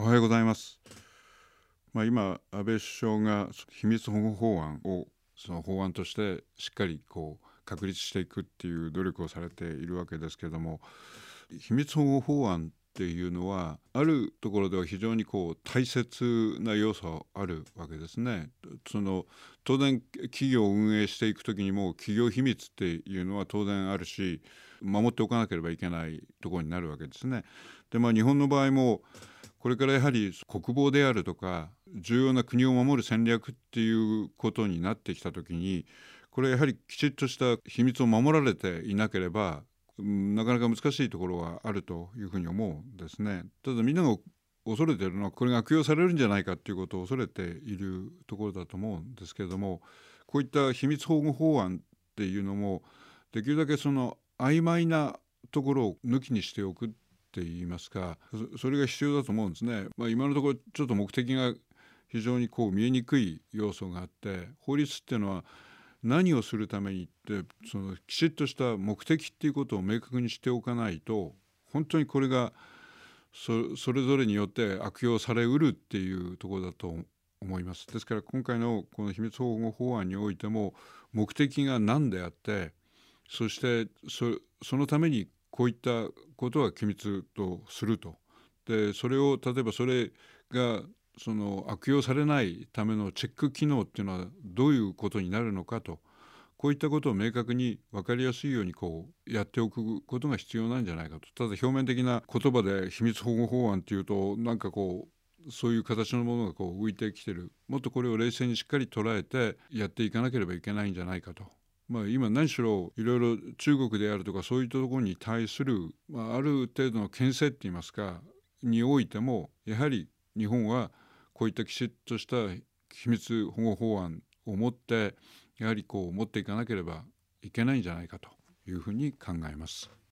おはようございます。今安倍首相が秘密保護法案をその法案としてしっかり確立していくっていう努力をされているわけですけれども、秘密保護法案っていうのはあるところでは非常に大切な要素あるわけですね。当然企業を運営していくときにも企業秘密っていうのは当然あるし、守っておかなければいけないところになるわけですね。で、日本の場合もこれからやはり国防であるとか重要な国を守る戦略っていうことになってきたときに、これやはりきちっとした秘密を守られていなければなかなか難しいところはあるというふうに思うんですね。ただみんなが恐れているのはこれが悪用されるんじゃないかということを恐れているところだと思うんですけれども、こういった秘密保護法案っていうのもできるだけその曖昧なところを抜きにしておくって言いますか、それが必要だと思うんですね。今のところちょっと目的が非常に見えにくい要素があって、法律っていうのは何をするためにってそのきちっとした目的っていうことを明確にしておかないと、本当にこれがそれぞれによって悪用されうるっていうところだと思います。ですから今回のこの秘密保護法案においても目的が何であって、そしてそのためにこういったことは機密とすると。でそれを例えばそれがその悪用されないためのチェック機能っていうのはどういうことになるのかと、こういったことを明確に分かりやすいようにやっておくことが必要なんじゃないかと。ただ表面的な言葉で秘密保護法案っていうとそういう形のものが浮いてきてる。もっとこれを冷静にしっかり捉えてやっていかなければいけないんじゃないかと。今何しろいろいろ中国であるとかそういったところに対する、ある程度の牽制っていいますかにおいても、やはり日本はこういったきちっとした秘密保護法案を持ってやはり持っていかなければいけないんじゃないかというふうに考えます。